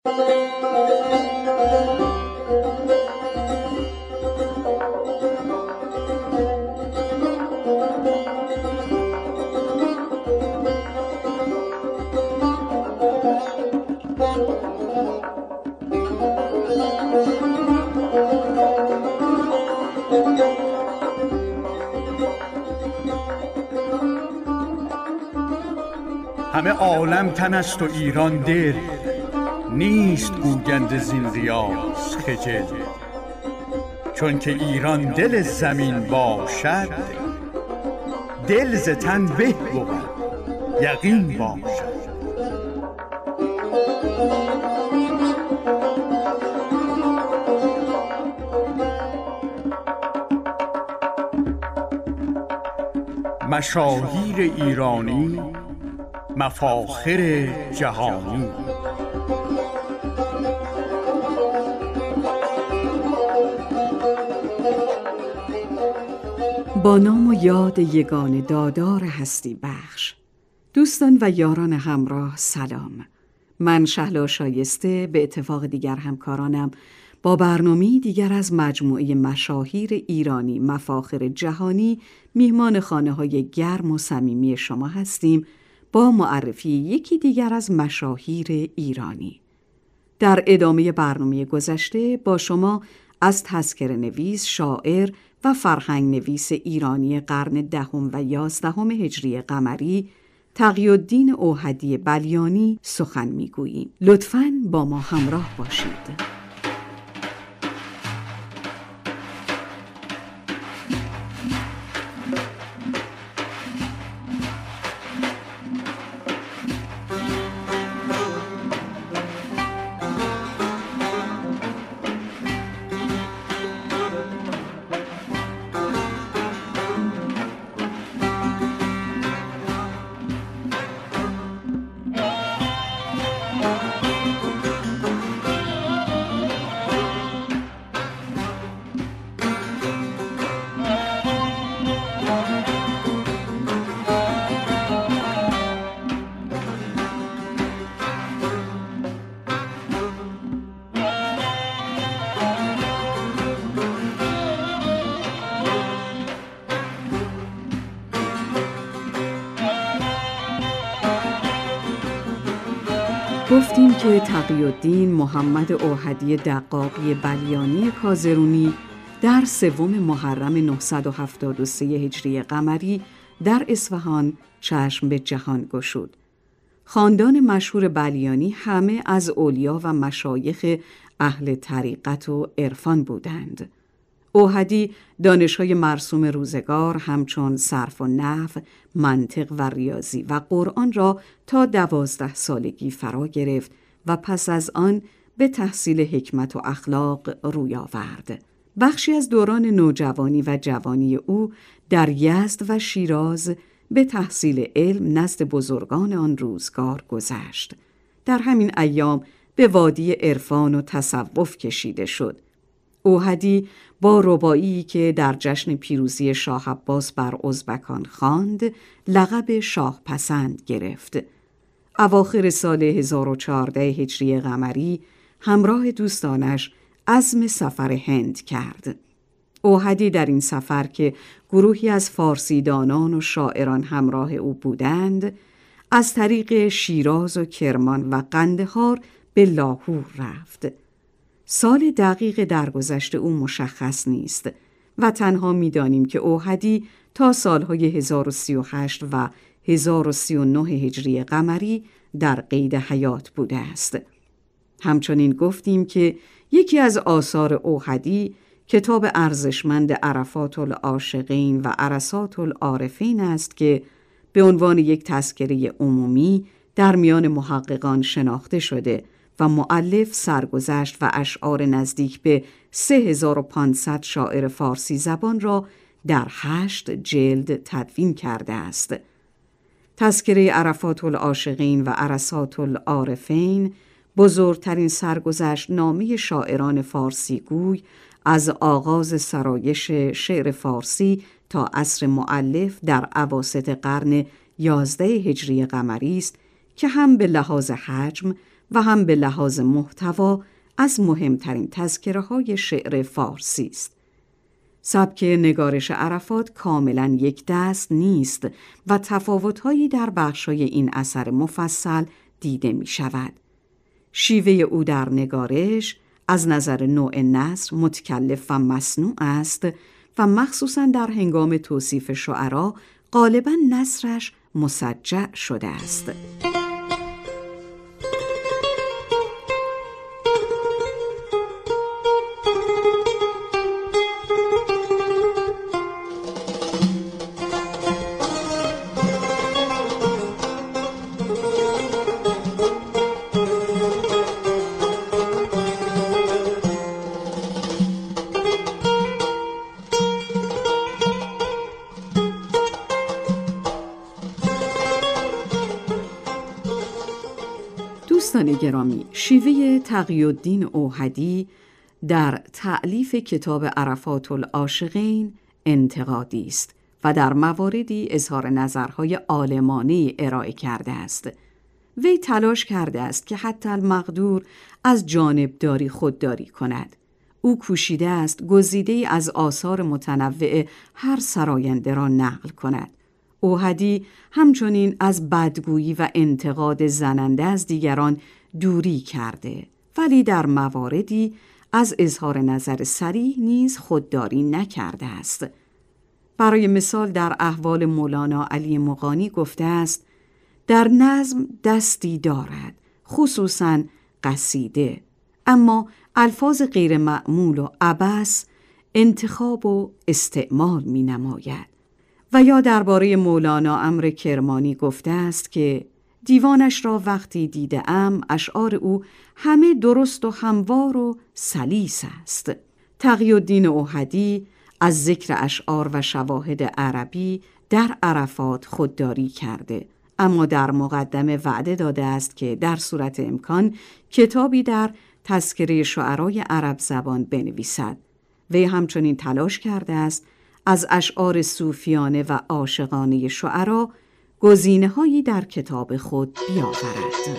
همه عالم تن است و ایران دل، نیست گوگند زین ریاض خجل. چون که ایران دل زمین باشد، دل ز تن به بود یقین باشد. مشاهیر ایرانی، مفاخر جهانی. با نام و یاد یگانه دادار هستی بخش. دوستان و یاران همراه سلام. من شهلا شایسته به اتفاق دیگر همکارانم با برنامه‌ای دیگر از مجموعه مشاهیر ایرانی مفاخر جهانی میهمان خانه‌های گرم و صمیمی شما هستیم با معرفی یکی دیگر از مشاهیر ایرانی. در ادامه برنامه گذشته با شما از تذکره نویس، شاعر و فرهنگ نویس ایرانی قرن 10 و 11 هجری قمری تقی‌الدین اوحدی بلیانی سخن می‌گوییم. لطفاً با ما همراه باشید. گفتیم که تقی‌الدین محمد اوحدی دقاقی بلیانی کازرونی در 3 محرم 973 هجری قمری در اصفهان چشم به جهان گشود. خاندان مشهور بلیانی همه از اولیا و مشایخ اهل طریقت و عرفان بودند. اوحدی دانش‌های مرسوم روزگار همچون صرف و نحو، منطق و ریاضی و قرآن را تا 12 سالگی فرا گرفت و پس از آن به تحصیل حکمت و اخلاق روی آورد. بخشی از دوران نوجوانی و جوانی او در یزد و شیراز به تحصیل علم نزد بزرگان آن روزگار گذشت. در همین ایام به وادی عرفان و تصوف کشیده شد. اوحدی با رباعی که در جشن پیروزی شاه عباس بر ازبکان خواند لقب شاه پسند گرفت. اواخر سال 1014 هجری قمری همراه دوستانش عزم سفر هند کرد. اوحدی در این سفر که گروهی از فارسیدانان و شاعران همراه او بودند، از طریق شیراز و کرمان و قندهار به لاهور رفت. سال دقیق درگذشت او مشخص نیست و تنها می‌دانیم که اوحدی تا سالهای 1038 و 1039 هجری قمری در قید حیات بوده است. همچنین گفتیم که یکی از آثار اوحدی کتاب ارزشمند عرفات العاشقین و عرصات العارفین است که به عنوان یک تذکره عمومی در میان محققان شناخته شده و مؤلف سرگذشت و اشعار نزدیک به 3500 شاعر فارسی زبان را در 8 جلد تدوین کرده است. تذکره عرفات العاشقین و عرصات العارفین بزرگترین سرگذشت نامه شاعران فارسی گوی از آغاز سرایش شعر فارسی تا عصر مؤلف در اواسط قرن 11 هجری قمری است که هم به لحاظ حجم و هم به لحاظ محتوا از مهمترین تذکره‌های شعر فارسی است. سبک نگارش عرفات کاملاً یک دست نیست و تفاوت‌هایی در بخش‌های این اثر مفصل دیده می‌شود. شیوه او در نگارش از نظر نوع نثر متکلف و مصنوع است و مخصوصاً در هنگام توصیف شعرا غالباً نثرش مسجع شده است. دوستان گرامی، شیوه تقی‌الدین اوحدی در تألیف کتاب عرفات العاشقین انتقادی است و در مواردی اظهار نظرهای عالمانه ارائه کرده است. وی تلاش کرده است که حتی المقدور از جانبداری خودداری کند. او کوشیده است گزیده‌ای از آثار متنوع هر سراینده را نقل کند. اوحدی همچنین از بدگویی و انتقاد زننده از دیگران دوری کرده، ولی در مواردی از اظهار نظر صریح نیز خودداری نکرده است. برای مثال در احوال مولانا علی مغانی گفته است: در نظم دستی دارد، خصوصاً قصیده، اما الفاظ غیر معمول و عبث انتخاب و استعمال می نماید. و یا درباره مولانا عمرو کرمانی گفته است که دیوانش را وقتی دیده‌ام اشعار او همه درست و هموار و سلیس است. تقی‌الدین اوحدی از ذکر اشعار و شواهد عربی در عرفات خودداری کرده، اما در مقدمه وعده داده است که در صورت امکان کتابی در تذکره شعرای عرب زبان بنویسد. وی همچنین تلاش کرده است از اشعار صوفیانه و عاشقانه شعرا گزینه‌هایی در کتاب خود بیاورد.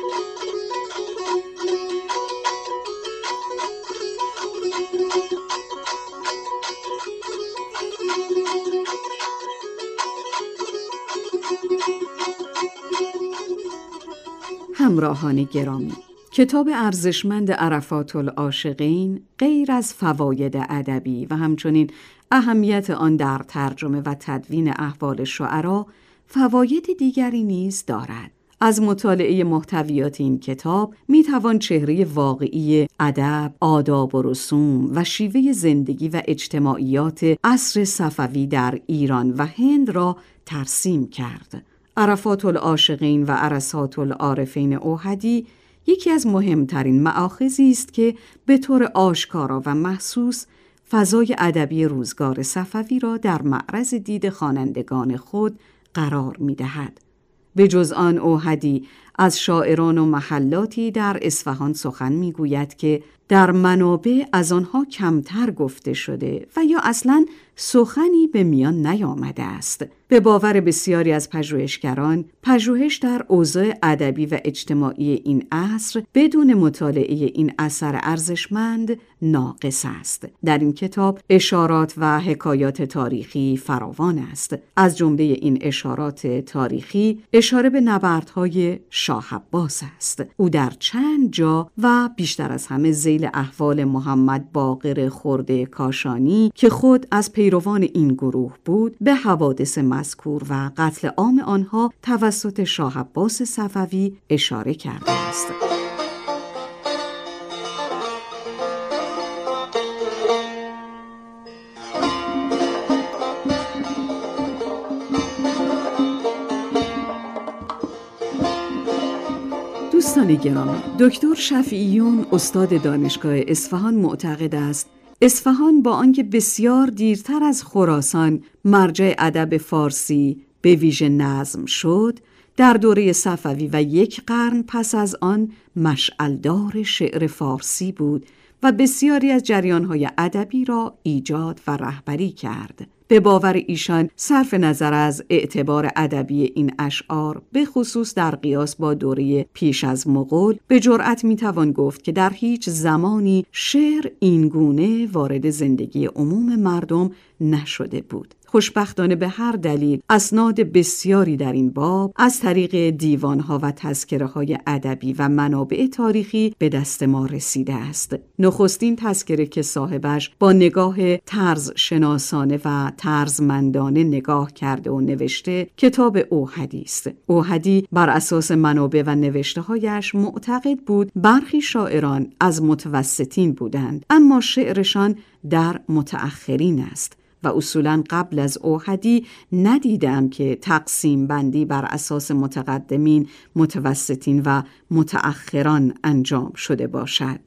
همراهان گرامی، کتاب ارزشمند عرفات العاشقین غیر از فواید ادبی و همچنین اهمیت آن در ترجمه و تدوین احوال شعرا، فواید دیگری نیز دارد. از مطالعه محتویات این کتاب می توان چهره واقعی ادب، آداب و رسوم و شیوه زندگی و اجتماعیات عصر صفوی در ایران و هند را ترسیم کرد. عرفات العاشقین و عرصات العارفین اوحدی یکی از مهمترین مآخذی است که به طور آشکارا و محسوس فضای ادبی روزگار صفوی را در معرض دید خوانندگان خود قرار می‌دهد. به جز آن، اوحدی از شاعران و محلاتی در اصفهان سخن می‌گوید که در منابع از آنها کمتر گفته شده و یا اصلاً سخنی به میان نیامده است. به باور بسیاری از پژوهشگران، پژوهش در اوضاع ادبی و اجتماعی این عصر بدون مطالعه این اثر ارزشمند ناقص است. در این کتاب اشارات و حکایات تاریخی فراوان است. از جمله این اشارات تاریخی اشاره به نبردهای شاه عباس است. او در چند جا و بیشتر از همه ذیل احوال محمد باقر خرده کاشانی که خود از پیروان این گروه بود، به حوادث مذکور و قتل عام آنها توسط شاه عباس صفوی اشاره کرده است. دوستان گرامی، دکتر شفیعیون استاد دانشگاه اصفهان معتقد است اصفهان با آنکه بسیار دیرتر از خراسان مرجع ادب فارسی به ویژه نظم شد، در دوره صفوی و 1 قرن پس از آن مشعلدار شعر فارسی بود و بسیاری از جریان‌های ادبی را ایجاد و رهبری کرد. به باور ایشان صرف نظر از اعتبار ادبی این اشعار، به خصوص در قیاس با دوره پیش از مغول، به جرأت میتوان گفت که در هیچ زمانی شعر این گونه وارد زندگی عموم مردم نشده بود. خوشبختانه به هر دلیل اسناد بسیاری در این باب از طریق دیوانها و تذکره‌های ادبی و منابع تاریخی به دست ما رسیده است. نخستین تذکره که صاحبش با نگاه طرز شناسانه و طرزمندانه نگاه کرده و نوشته کتاب اوحدی است. اوحدی بر اساس منابع و نوشته‌هایش معتقد بود برخی شاعران از متوسطین بودند، اما شعرشان در متأخرین است و اصولاً قبل از اوحدی ندیدم که تقسیم بندی بر اساس متقدمین، متوسطین و متأخران انجام شده باشد.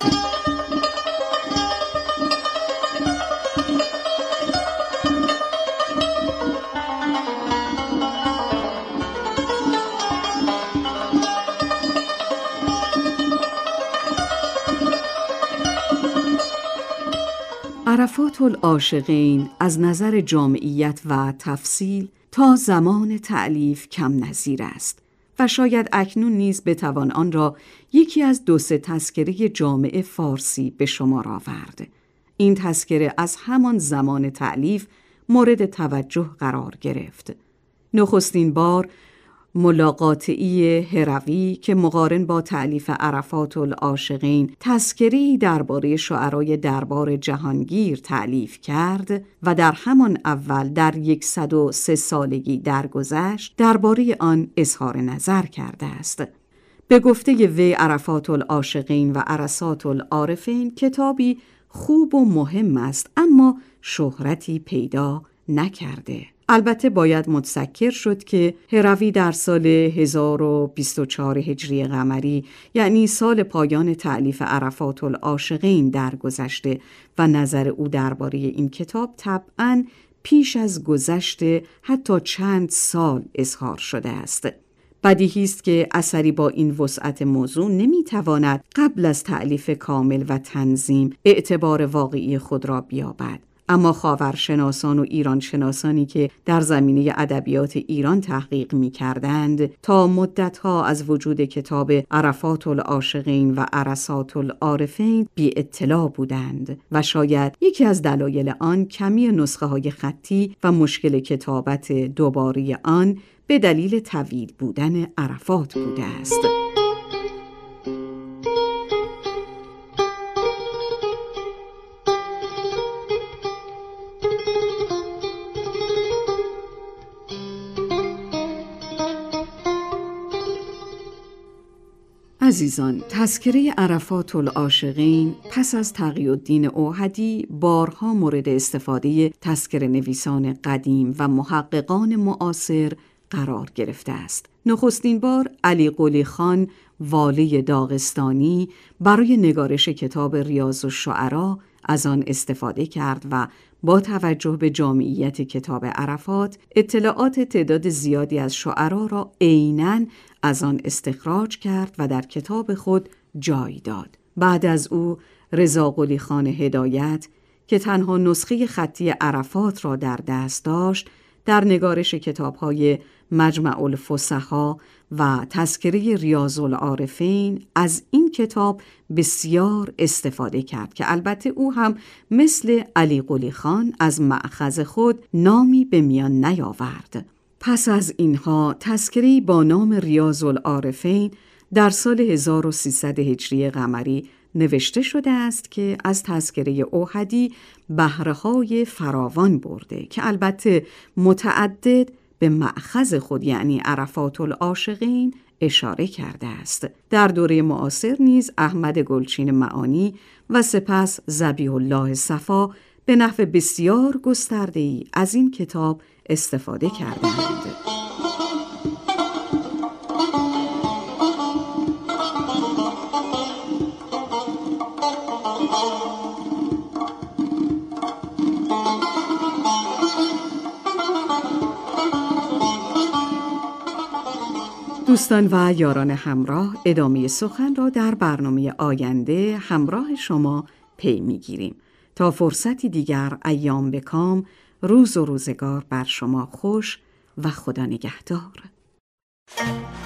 عرفات العاشقین از نظر جامعیت و تفصیل تا زمان تألیف کم نظیر است و شاید اکنون نیز بتوان آن را یکی از 2-3 تذکره جامع فارسی به شمار آورد. این تذکره از همان زمان تألیف مورد توجه قرار گرفت. نخستین بار ملاقاطعی هروی که مقارن با تألیف عرفات العاشقین تذکره‌ای درباره شعرای دربار جهانگیر تألیف کرد و در همان اول در 103 سالگی درگذشت درباره آن اظهار نظر کرده است. به گفته وی عرفات العاشقین و عرصات العارفین کتابی خوب و مهم است، اما شهرتی پیدا نکرده. البته باید متذکر شد که هروی در سال 1024 هجری قمری، یعنی سال پایان تألیف عرفات العاشقین درگذشته و نظر او درباره این کتاب طبعاً پیش از گذشت حتی چند سال اظهار شده است. بدیهی است که اثری با این وسعت موضوع نمیتواند قبل از تألیف کامل و تنظیم اعتبار واقعی خود را بیابد. اما خاورشناسان و ایران شناسانی که در زمینه ادبیات ایران تحقیق می کردند تا مدتها از وجود کتاب عرفات العاشقین و عرصات العارفین بی اطلاع بودند و شاید یکی از دلایل آن کمی نسخه های خطی و مشکل کتابت دوباره آن به دلیل طویل بودن عرفات بوده است. عزیزان، تذکره عرفات العاشقین پس از تقی‌الدین اوحدی بارها مورد استفاده تذکره نویسان قدیم و محققان معاصر قرار گرفته است. نخستین بار علی قلی خان والی داغستانی برای نگارش کتاب ریاض الشعرا از آن استفاده کرد و با توجه به جامعیت کتاب عرفات اطلاعات تعداد زیادی از شعرا را عیناً از آن استخراج کرد و در کتاب خود جای داد. بعد از او رضا قلی خان هدایت که تنها نسخه خطی عرفات را در دست داشت، در نگارش کتاب‌های مجمع الفصحا و تذکره ریاض العارفین از این کتاب بسیار استفاده کرد که البته او هم مثل علی قلی خان از مأخذ خود نامی به میان نیاورد. پس از اینها تذکره‌ای با نام ریاض العارفین در سال 1300 هجری قمری نوشته شده است که از تذکره اوحدی بهره‌های فراوان برده که البته متعدد به مأخذ خود یعنی عرفات العاشقین اشاره کرده است. در دوره معاصر نیز احمد گلچین معانی و سپس ذبیح الله صفا به نحو بسیار گسترده‌ای از این کتاب استفاده کردند. دوستان و یاران همراه، ادامه سخن را در برنامه آینده همراه شما پی میگیریم. تا فرصتی دیگر، ایام به کام، روز و روزگار بر شما خوش و خدا نگهدار.